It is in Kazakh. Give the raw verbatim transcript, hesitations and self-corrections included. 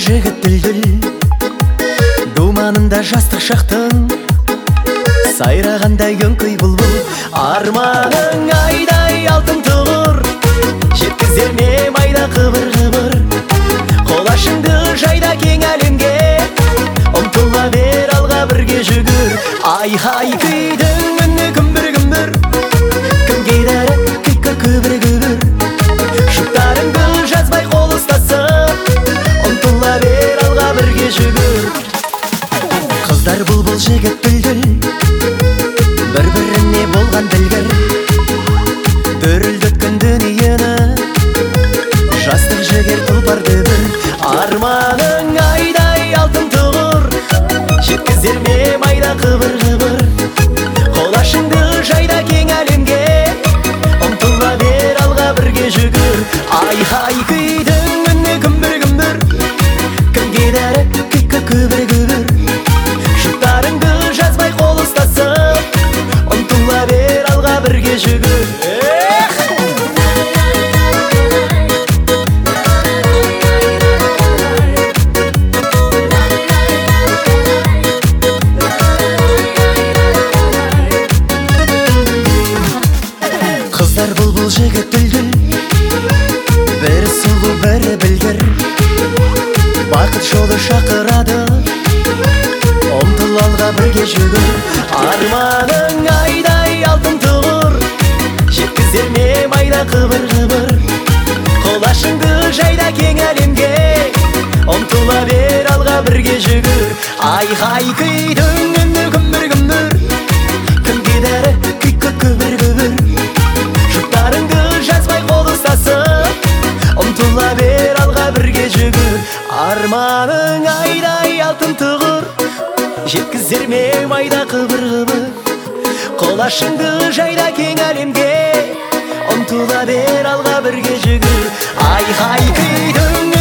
жігіт дүлдүл, думанында жастық шақтың, сайрағандай өңкей бұлбұл. Арманың айдай алтын тұғыр, жеткізер ме майда қыбыр-қыбыр. Қолашыңды жайда кең әлемге, ұмтыла бер алға бірге жүгір. Ай-хай күйдің үні күмбір-күмбір, кімге дәрі күйкі күбір-күбір. Жұптарыңды жазбай қол ұстасып, ұмтыла бер алға бірге жүгір. Қыздар бұлбұл, жігіт дүлдүл, бір-біріне болған білгір. Дүрілдеткен дүниені, жастық жігер тұлпар дүбір. Арманың айдай алтын тұғыр, жеткізер ме майда қыбыр-қыбыр. Қолашыңды жайда кең әлемге, ұмтыла бер алға бірге жүгір. Ай-хай күйдің үні күмбір-күмбір, кімге дәрі күйкі күбір-күбір. Жұптарыңды жазбай қол ұстасып, ұмтыла бер алға бірге жүгір. Қыздар бұлбұл, жігіт дүлдүл, бір сұлу бірі білгір. Бақыт жолы шақырады, ұмтыл алға бірге жүгір. Арманың айдай алтын тұғыр, жеткізер ме майда қыбыр-қыбыр. Қолашыңды жайда кең әлемге, ұмтыла бер алға бірге жүгір. Ай-хай күйдің үні күмбір-күмбір, кімге дәрі күйкі күбір-күбір. Жұптарыңды жазбай қол ұстасып, ұмтыла бер алға бірге жүгір. Арманың айдай алтын тұғыр, жеткізер ме майда қыбыр-қыбыр. Қолашыңды жайда кең әлемге, ұмтыла бер алға бірге жүгір. Ай-хай күйдің